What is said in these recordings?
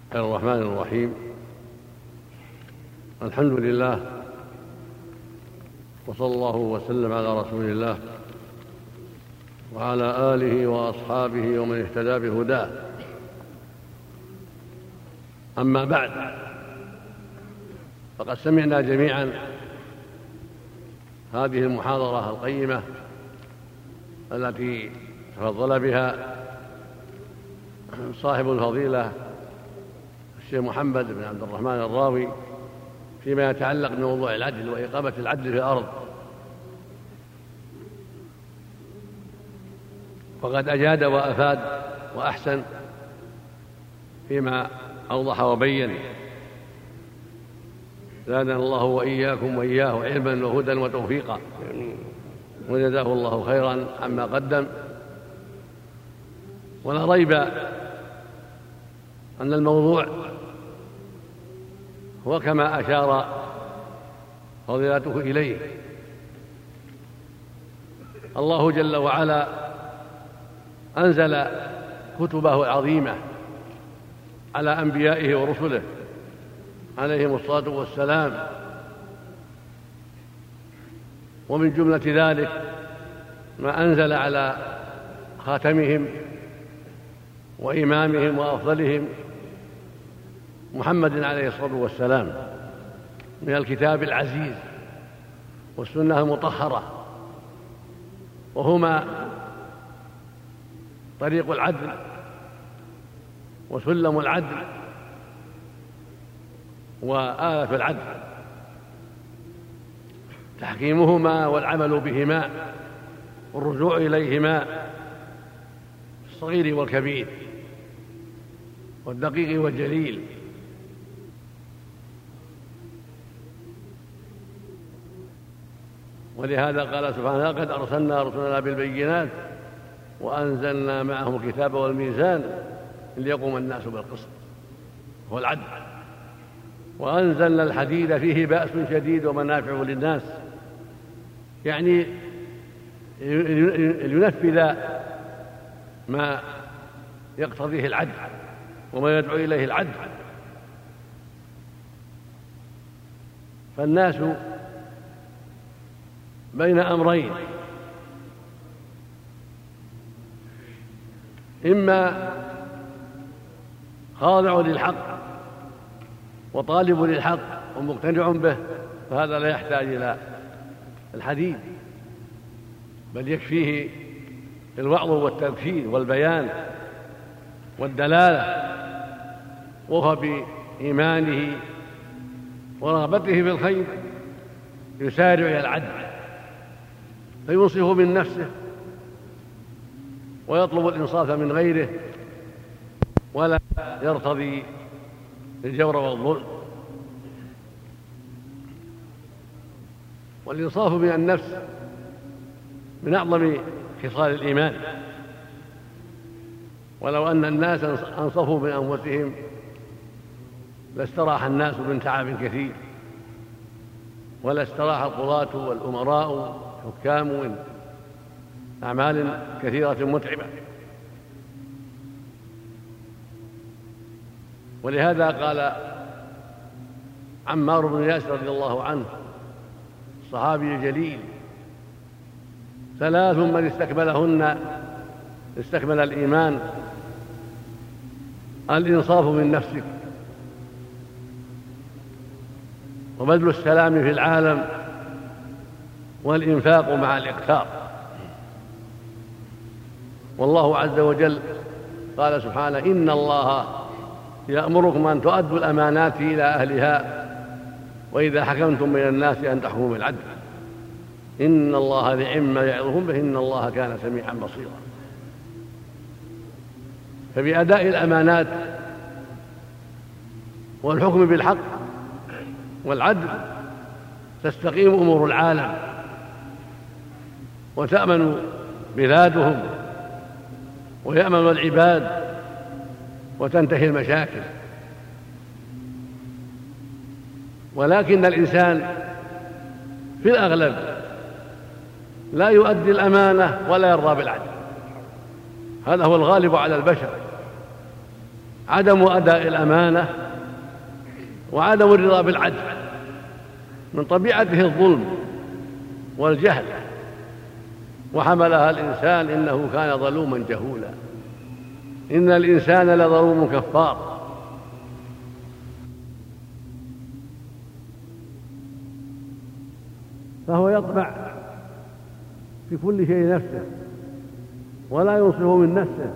الرحمن الرحيم. الحمد لله، وصلى الله وسلم على رسول الله وعلى آله وأصحابه ومن اهتدى بهداه. أما بعد، فقد سمعنا جميعا هذه المحاضرة القيمة التي تفضل بها صاحب الفضيلة الشيخ محمد بن عبد الرحمن الراوي فيما يتعلق بموضوع العدل وإقامة العدل في الأرض. وقد أجاد وأفاد وأحسن فيما أوضح وبين، زادنا الله وإياكم وإياه علما وهدى وتوفيقا، وجزاه الله خيرا عما قدم. ولا ريب أن الموضوع هو كما أشار فضيلته إليه. الله جل وعلا أنزل كتبه العظيمة على أنبيائه ورسله عليهم الصلاة والسلام، ومن جملة ذلك ما أنزل على خاتمهم وإمامهم وأفضلهم محمد عليه الصلاة والسلام من الكتاب العزيز والسنة المطهرة، وهما طريق العدل وسلم العدل وآلة العدل، تحكيمهما والعمل بهما والرجوع إليهما في الصغير والكبير والدقيق والجليل. ولهذا قال سبحانه: قد أرسلنا رسلنا بالبينات وأنزلنا معهم الكتاب والميزان ليقوم الناس بالقسط، هو العدل. وأنزلنا الحديد فيه بأس شديد ومنافع للناس، يعني لينفذ ما يقتضيه العدل وما يدعو إليه العدل. فالناس بين أمرين: إما خاضع للحق وطالب للحق ومقتنع به، فهذا لا يحتاج إلى الحديث، بل يكفيه الوعظ والتذكير والبيان والدلالة، وهو بإيمانه ورغبته في الخير يسارع إلى العدل، فينصف من نفسه ويطلب الإنصاف من غيره، ولا يرتضي الجور والظلم. والإنصاف من النفس من أعظم خصال الإيمان، ولو أن الناس أنصفوا من أنفسهم لاستراح الناس من تعب كثير، ولا استراح القضاة والأمراء والحكام من أعمال كثيرة متعبة. ولهذا قال عمار بن ياسر رضي الله عنه الصحابي الجليل: ثلاث من استكملهن استكمل الإيمان: الإنصاف من نفسك، وبذل السلام في العالم، والإنفاق مع الإقتار. والله عز وجل قال سبحانه: إن الله يأمركم أن تؤدوا الأمانات إلى أهلها وإذا حكمتم بين الناس أن تحكموا بالعدل إن الله نعم ما يعظكم به إن الله كان سميعا بصيرا. فبأداء الأمانات والحكم بالحق والعدل تستقيم أمور العالم وتأمن بلادهم ويأمن العباد وتنتهي المشاكل. ولكن الإنسان في الأغلب لا يؤدي الأمانة ولا يرضى بالعدل، هذا هو الغالب على البشر. عدم أداء الأمانة وعدم الرضا بالعدل، من طبيعته الظلم والجهل، وحملها الإنسان إنه كان ظلوما جهولا، إن الإنسان لظلوم كفار. فهو يطمع في كل شيء نفسه ولا ينصفه من نفسه،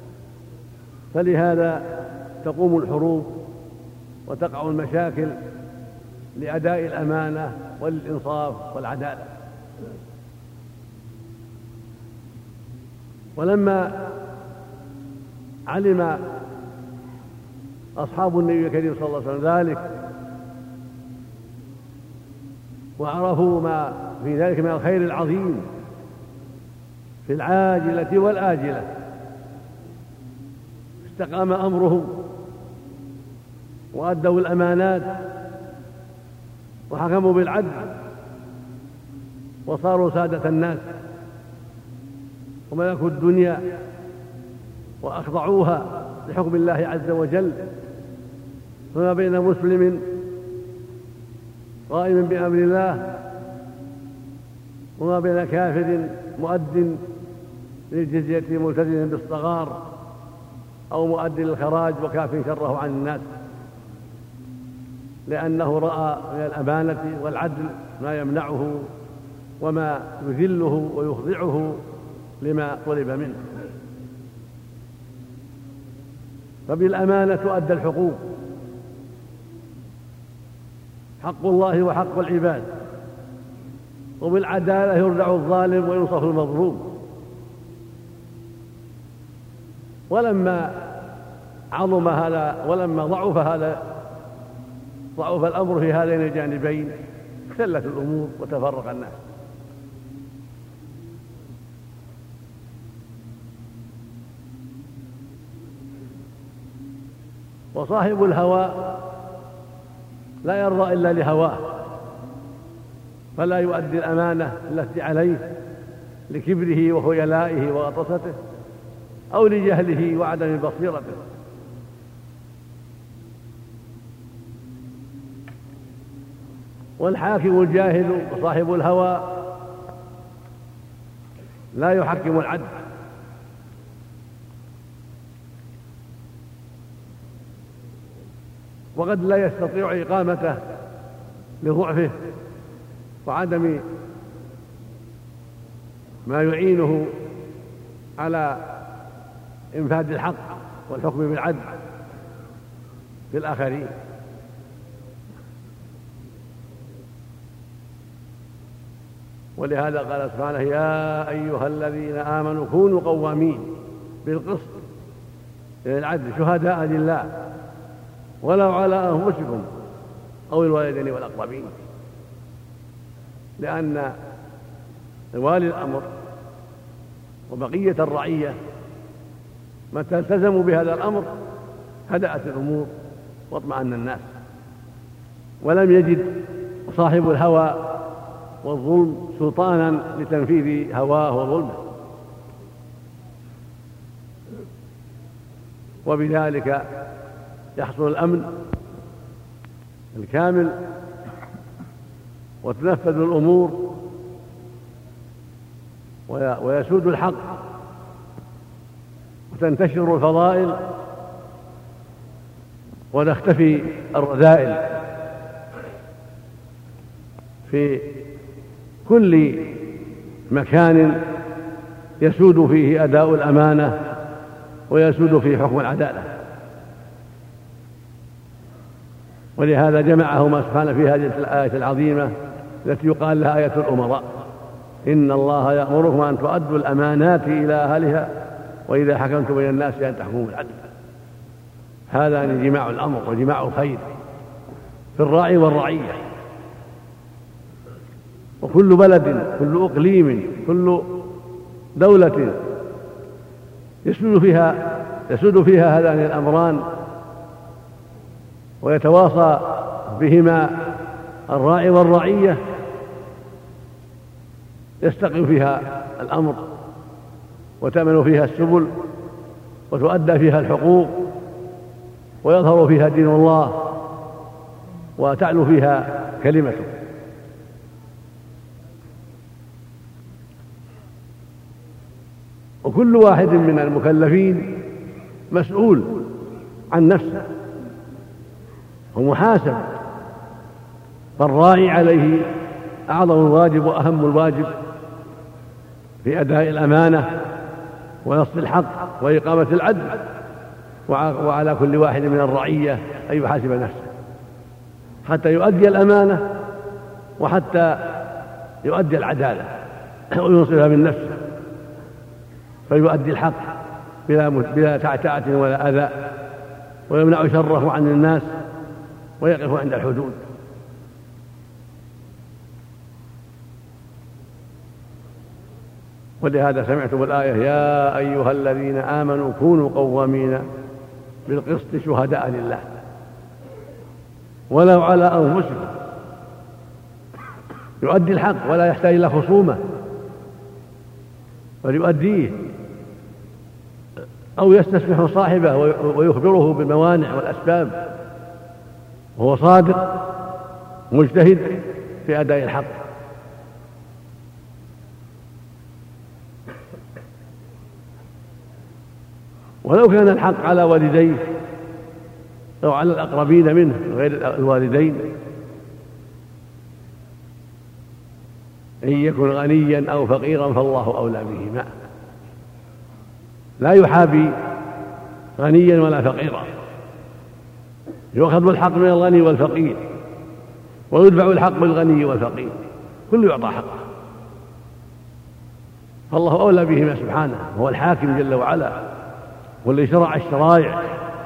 فلهذا تقوم الحروب وتقع المشاكل لأداء الأمانة والإنصاف والعدالة. ولما علم أصحاب النبي الكريم صلى الله عليه وسلم ذلك وعرفوا ما في ذلك من الخير العظيم في العاجلة والآجلة، استقام أمرهم وأدوا الأمانات وحكموا بالعدل وصاروا سادة الناس وملكوا الدنيا وأخضعوها لحكم الله عز وجل، فما بين مسلم قائم بأمر الله وما بين كافر مؤد للجزية ملتزم بالصغار أو مؤد للخراج وكاف شره عن الناس، لأنه رأى من الأمانة والعدل ما يمنعه وما يذله ويخضعه لما طلب منه. فبالأمانة تؤدى الحقوق، حق الله وحق العباد، وبالعدالة يردع الظالم وينصف المظلوم. ولما عظم هذا ولما ضعف الأمر في هذين الجانبين اختلت الأمور وتفرق الناس. وصاحب الهوى لا يرضى إلا لهواه، فلا يؤدي الأمانة التي عليه لكبره وخيلائه وغطرسته أو لجهله وعدم بصيرته. والحاكم الجاهل وصاحب الهوى لا يحكم العدل، وقد لا يستطيع إقامته لضعفه وعدم ما يعينه على إنفاذ الحق والحكم بالعدل في الآخرين. ولهذا قال سبحانه: يا أيها الذين آمنوا كونوا قوامين بالقسط للعدل شهداء لله ولو على أنفسكم أو الوالدين والأقربين، لأن والي الأمر وبقية الرعية متى التزموا بهذا الأمر هدأت الأمور واطمأن الناس، ولم يجد صاحب الهوى والظلم سلطانا لتنفيذ هواه وظلمه. وبذلك يحصل الأمن الكامل وتنفذ الأمور ويسود الحق وتنتشر الفضائل وتختفي الرذائل في كل مكان يسود فيه أداء الأمانة ويسود فيه حكم العدالة. ولهذا جمعهما سبحانه في هذه الآية العظيمة التي يقال لها آية الأمراء: إن الله يأمركم أن تؤدوا الأمانات إلى أهلها وإذا حكمتم بين الناس أن تحكموا بالعدل. هذا جماع الأمر وجماع الخير في الراعي والرعية. وكل بلد، كل إقليم، كل دولة يسود فيها هذان الأمران ويتواصى بهما الراعي والرعية يستقيم فيها الأمر وتأمن فيها السبل وتؤدى فيها الحقوق ويظهر فيها دين الله وتعلو فيها كلمته. وكل واحد من المكلفين مسؤول عن نفسه ومحاسب، فالراعي عليه أعظم الواجب وأهم الواجب في أداء الأمانة ونصر الحق وإقامة العدل، وعلى كل واحد من الرعية أن يحاسب نفسه حتى يؤدي الأمانة وحتى يؤدي العدالة وينصفها من نفسه، فيؤدي الحق بلا تعتعة ولا أذى، ويمنع شره عن الناس ويقف عند الحدود. ولهذا سمعتم الآية: يا أيها الذين آمنوا كونوا قوامين بالقسط شهداء لله ولو على أنفسكم. يؤدي الحق ولا يحتاج إلى خصومة، بل يؤديه أو يستسمح صاحبه ويخبره بالموانع والأسباب، وهو صادق مجتهد في أداء الحق. ولو كان الحق على والديه أو على الأقربين منه غير الوالدين، إن يكن غنيا أو فقيرا فالله أولى بهما، لا يحابي غنيا ولا فقيرا، يؤخذ الحق من الغني والفقير ويدفع الحق بالغني والفقير، كل يعطى حقه، فالله أولى بهما سبحانه، وهو الحاكم جل وعلا، والذي شرع الشرائع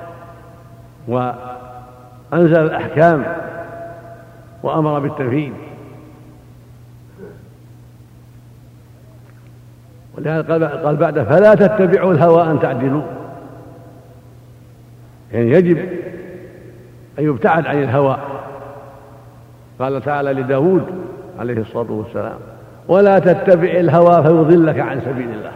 وأنزل الأحكام وأمر بالتنفيذ. ولهذا قال بعد: فلا تتبعوا الهوى أن تعدلوا، يعني يجب أن يبتعد عن الهوى. قال تعالى لداود عليه الصلاة والسلام: ولا تتبع الهوى فيضلك عن سبيل الله.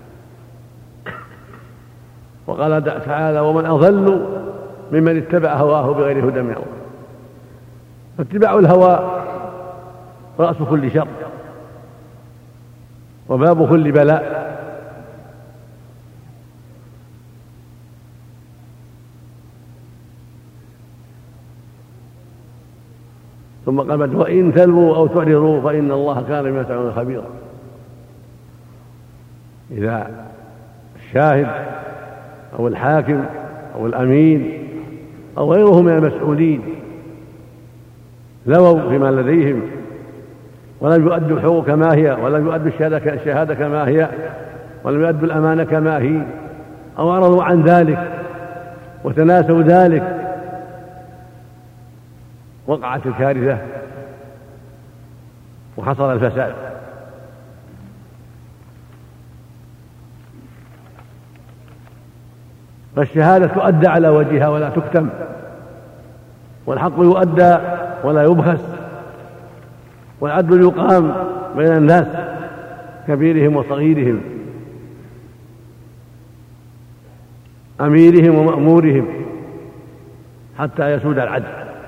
وقال تعالى: ومن أضل ممن اتبع هواه بغير هدى من الله. فاتباع الهوى رأس كل شر وباب كل بلاء. ثم قال: وإن تلووا أو تعرضوا فإن الله كان بما تعملون خبيرا. إذا الشاهد أو الحاكم أو الأمين أو غيره من المسؤولين لووا فيما لديهم ولم يؤدوا الحقوق كما هي، ولم يؤدوا الشهادة كما هي، ولم يؤدوا الأمانة كما هي، أو أعرضوا عن ذلك وتناسوا ذلك، وقعت الكارثة وحصل الفساد. فالشهادة تؤدى على وجهها ولا تكتم، والحق يؤدى ولا يبخس، والعدل يقام بين الناس كبيرهم وصغيرهم، أميرهم ومأمورهم، حتى يسود العدل.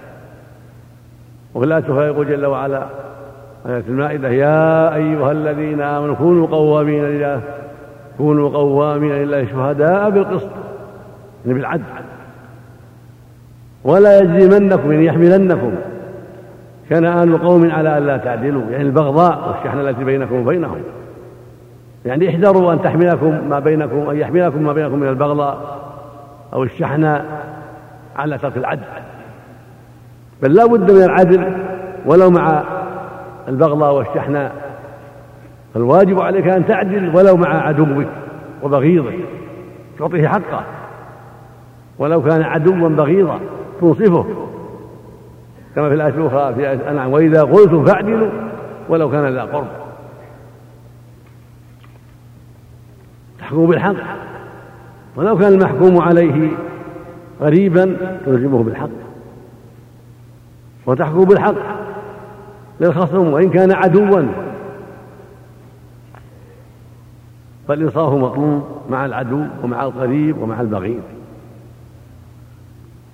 وفي الآية يقول جل وعلا آية المائدة: يا أيها الذين آمنوا كونوا قوامين لله شهداء بالقسط، يعني بالعدل، ولا يجرمنكم يعني يحملنكم شنآن قوم على ألا تعدلوا، يعني البغضاء والشحنة التي بينكم وبينهم، يعني احذروا أن يحملكم ما بينكم من البغضاء أو الشحنة على ترك العدل، بل لا بد من العدل ولو مع البغضاء والشحنة. فالواجب عليك أن تعدل ولو مع عدوك وبغيضك، تعطيه حقه ولو كان عدوا بغيضا، تنصفه، كما في الآية الأخرى في آية الأنعام: وإذا قلتم فاعدلوا ولو كان ذا قرب. تحكم بالحق ولو كان المحكوم عليه غريبا تلزمه بالحق، وتحكم بالحق للخصم وإن كان عدوا، فالإنصاف مطلوب مع العدو ومع القريب ومع البغيض.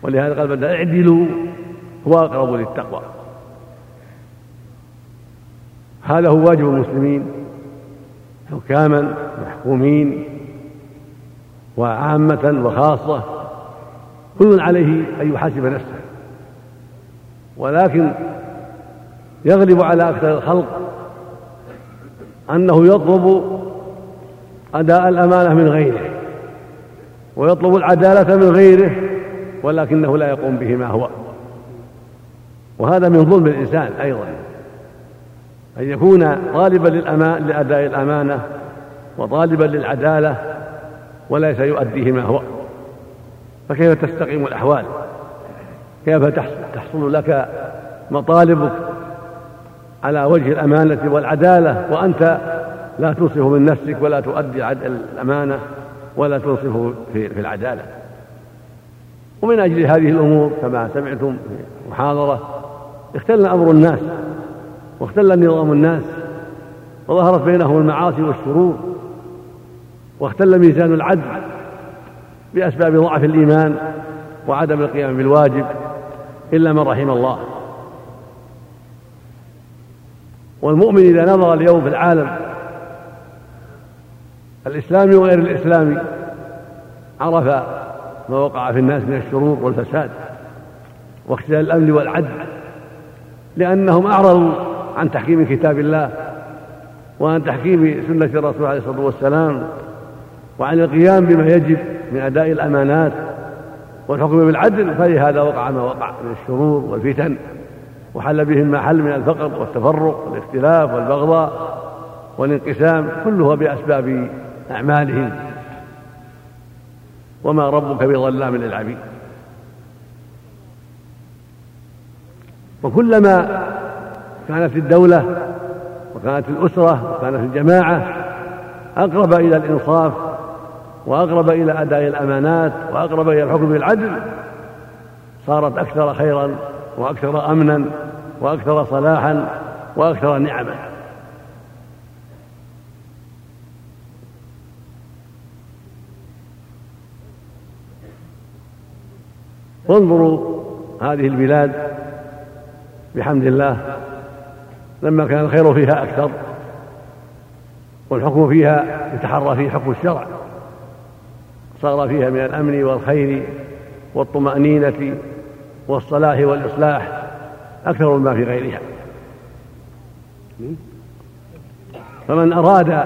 ولهذا قال بدأ اعدلوا هو أقرب للتقوى. هذا هو واجب المسلمين حكاما محكومين وعامة وخاصة، كل عليه أن يحاسب نفسه، ولكن يغلب على أكثر الخلق أنه يطلب أداء الأمانة من غيره ويطلب العدالة من غيره، ولكنه لا يقوم بهما هو. وهذا من ظلم الإنسان أيضا، أن يكون طالبا لأداء الأمانة وطالبا للعدالة وليس يؤديهما هو، فكيف تستقيم الأحوال؟ كيف تحصل لك مطالبك على وجه الأمانة والعدالة وأنت لا تنصف من نفسك ولا تؤدي الأمانة ولا تنصف في العدالة؟ ومن أجل هذه الأمور كما سمعتم في محاضرة اختل أمر الناس واختل نظام الناس وظهرت بينهم المعاصي والشرور، واختل ميزان العدل بأسباب ضعف الإيمان وعدم القيام بالواجب إلا من رحم الله. والمؤمن إذا نظر اليوم في العالم الإسلامي وغير الإسلامي عرف ما وقع في الناس من الشرور والفساد واختلال الأمن والعدل، لأنهم أعرضوا عن تحكيم كتاب الله وعن تحكيم سنة الرسول عليه الصلاة والسلام وعن القيام بما يجب من أداء الأمانات والحكم بالعدل، فلهذا وقع ما وقع من الشرور والفتن، وحل بهم ما حل من الفقر والتفرق والاختلاف والبغضاء والانقسام، كلها بأسباب أعمالهم، وما ربك بظلام للعبيد. وكلما كانت الدولة وكانت الأسرة وكانت الجماعة أقرب إلى الإنصاف وأقرب إلى أداء الأمانات وأقرب إلى الحكم بالعدل، صارت أكثر خيرا وأكثر أمنا وأكثر صلاحا وأكثر نعما. وانظروا هذه البلاد بحمد الله لما كان الخير فيها أكثر والحكم فيها يتحرى فيه حكم الشرع، صار فيها من الأمن والخير والطمأنينة والصلاح والإصلاح أكثر مما في غيرها. فمن أراد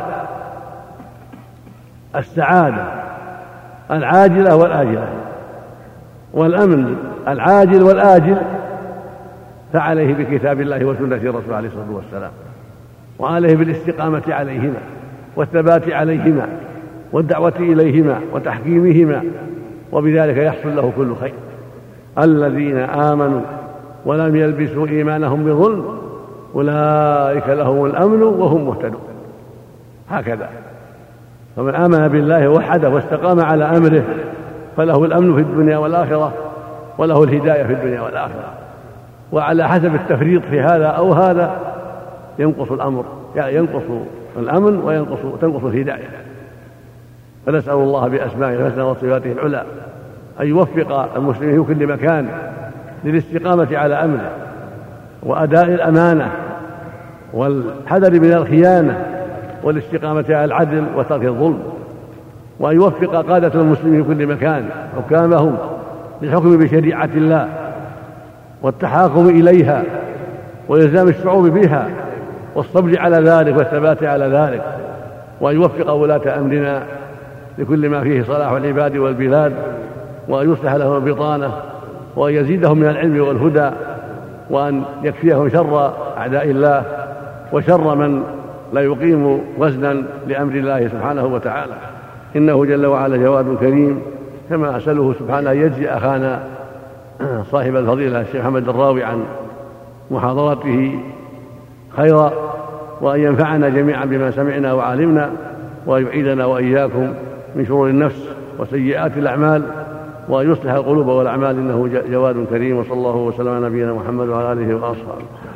السعادة العاجلة والآجلة والأمن العاجل والآجل فعليه بكتاب الله وسنة الرسول عليه الصلاة والسلام، وعليه بالاستقامة عليهما والثبات عليهما والدعوة إليهما وتحكيمهما، وبذلك يحصل له كل خير. الذين آمنوا ولم يلبسوا إيمانهم بظلم أولئك لهم الأمن وهم مهتدون. هكذا فمن آمن بالله وحده واستقام على أمره فله الأمن في الدنيا والآخرة وله الهداية في الدنيا والآخرة. وعلى حسب التفريط في هذا أو هذا ينقص الأمر، يعني ينقص الأمن وتنقص الهداية. فنسأل الله بأسمائه الحسنى وصفاته العلى أن يوفق المسلمين في كل مكان للاستقامة على أمره وأداء الأمانة والحذر من الخيانة والاستقامة على العدل وترك الظلم، وأن يوفق قادة المسلمين في كل مكان حكامهم للحكم بشريعة الله والتحاكم إليها وإلزام الشعوب بها والصبر على ذلك والثبات على ذلك، وأن يوفق ولاة أمرنا لكل ما فيه صلاح العباد والبلاد، وأن يصلح لهم البطانة وأن يزيدهم من العلم والهدى، وأن يكفيهم شر أعداء الله وشر من لا يقيم وزنا لأمر الله سبحانه وتعالى، إنه جل وعلا جواد كريم. كما أسأله سبحانه أن يجزي أخانا صاحب الفضيلة الشيخ محمد الراوي عن محاضرته خيرا، وأن ينفعنا جميعا بما سمعنا وعلمنا، وأن يعيدنا وإياكم من شرور النفس وسيئات الأعمال، وأن يصلح القلوب والأعمال، إنه جواد كريم. وصلى الله وسلم على نبينا محمد وعلى آله وأصحابه.